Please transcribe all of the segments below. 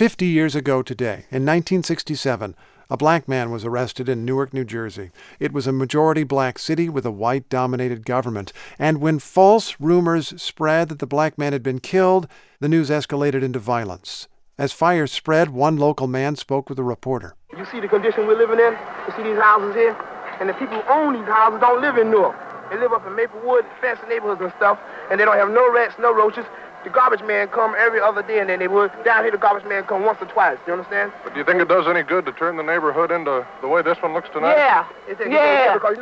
50 years ago today, in 1967, a black man was arrested in Newark, New Jersey. It was a majority black city with a white-dominated government. And when false rumors spread that the black man had been killed, the news escalated into violence. As fires spread, one local man spoke with a reporter. You see the condition we're living in? You see these houses here? And the people who own these houses don't live in Newark. They live up in Maplewood, fancy neighborhoods and stuff, and they don't have no rats, no roaches. The garbage man come every other day in their neighborhood. Down here, the garbage man come once or twice. You understand? But do you think it does any good to turn the neighborhood into the way this one looks tonight? Yeah. Because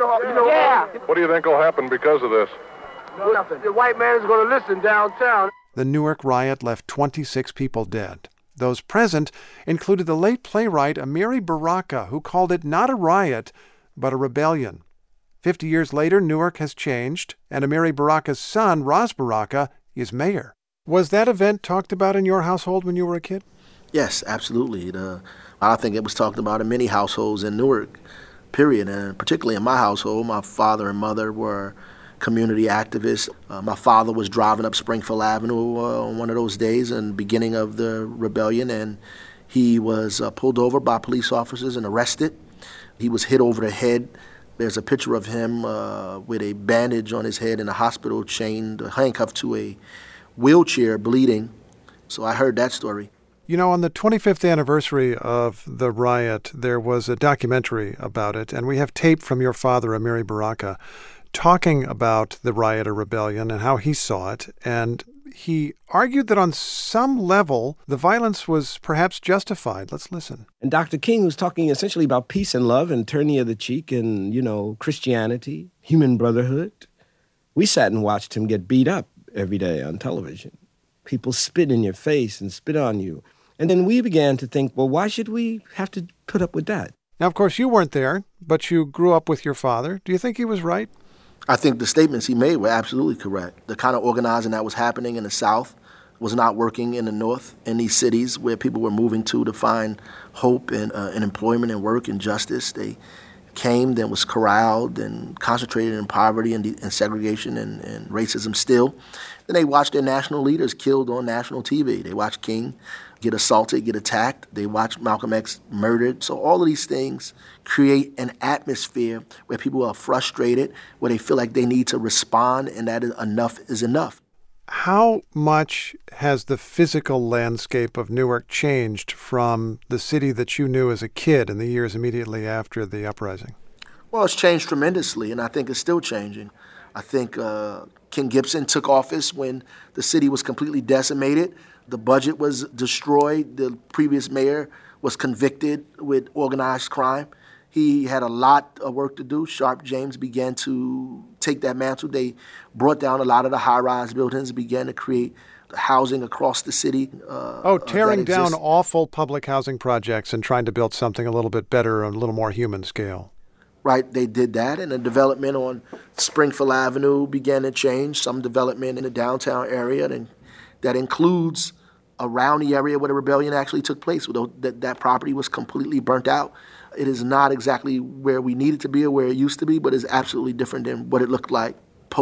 What do you think will happen because of this? Nothing. The white man is going to listen downtown. The Newark riot left 26 people dead. Those present included the late playwright Amiri Baraka, who called it not a riot, but a rebellion. 50 years later, Newark has changed, and Amiri Baraka's son, Ras Baraka, is mayor. Was that event talked about in your household when you were a kid? Yes, absolutely. I think it was talked about in many households in Newark, period. And particularly in my household, my father and mother were community activists. My father was driving up Springfield Avenue on one of those days in the beginning of the rebellion, and he was pulled over by police officers and arrested. He was hit over the head. There's a picture of him with a bandage on his head in a hospital, handcuffed to a wheelchair, bleeding. So I heard that story. You know, on the 25th anniversary of the riot, there was a documentary about it, and we have tape from your father, Amiri Baraka, talking about the riot or rebellion and how he saw it. And he argued that on some level, the violence was perhaps justified. Let's listen. And Dr. King was talking essentially about peace and love and turning of the cheek and, Christianity, human brotherhood. We sat and watched him get beat up every day on television. People spit in your face and spit on you. And then we began to think, well, why should we have to put up with that? Now, of course, you weren't there, but you grew up with your father. Do you think he was right? I think the statements he made were absolutely correct. The kind of organizing that was happening in the South was not working in the North, in these cities where people were moving to find hope and employment and work and justice. They came, then was corralled and concentrated in poverty and segregation and racism still. Then they watched their national leaders killed on national TV. They watched King get assaulted, get attacked. They watched Malcolm X murdered. So all of these things create an atmosphere where people are frustrated, where they feel like they need to respond, and that enough is enough. How much has the physical landscape of Newark changed from the city that you knew as a kid in the years immediately after the uprising? Well, it's changed tremendously, and I think it's still changing. I think Ken Gibson took office when the city was completely decimated. The budget was destroyed. The previous mayor was convicted with organized crime. He had a lot of work to do. Sharp James began to take that mantle. They brought down a lot of the high-rise buildings, began to create housing across the city. Tearing down awful public housing projects and trying to build something a little bit better on a little more human scale. Right, they did that, and the development on Springfield Avenue began to change. Some development in the downtown area that includes around the area where the rebellion actually took place. That property was completely burnt out. It is not exactly where we need it to be or where it used to be, but it's absolutely different than what it looked like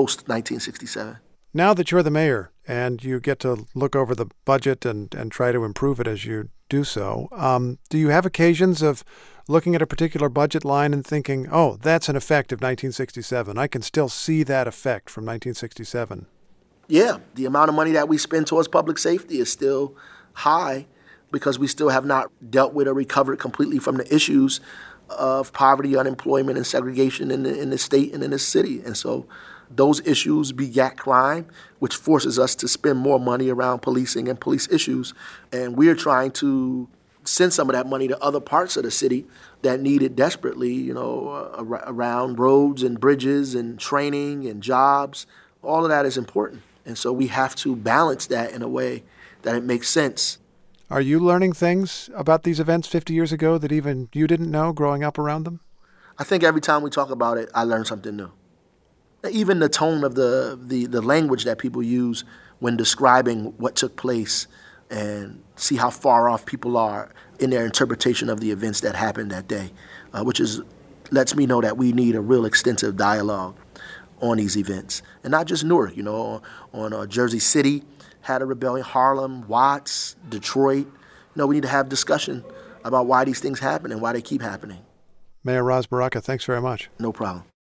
post-1967. Now that you're the mayor and you get to look over the budget and try to improve it as you do so, do you have occasions of looking at a particular budget line and thinking, oh, that's an effect of 1967. I can still see that effect from 1967. Yeah, the amount of money that we spend towards public safety is still high because we still have not dealt with or recovered completely from the issues of poverty, unemployment, and segregation in the state and in the city. And so those issues begat crime, which forces us to spend more money around policing and police issues. And we're trying to send some of that money to other parts of the city that need it desperately, around roads and bridges and training and jobs. All of that is important. And so we have to balance that in a way that it makes sense. Are you learning things about these events 50 years ago that even you didn't know growing up around them? I think every time we talk about it, I learn something new. Even the tone of the language that people use when describing what took place and see how far off people are in their interpretation of the events that happened that day, which lets me know that we need a real extensive dialogue on these events. And not just Newark, on Jersey City had a rebellion, Harlem, Watts, Detroit, No, we need to have discussion about why these things happen and why they keep happening. Mayor Ras Baraka, thanks very much. No problem.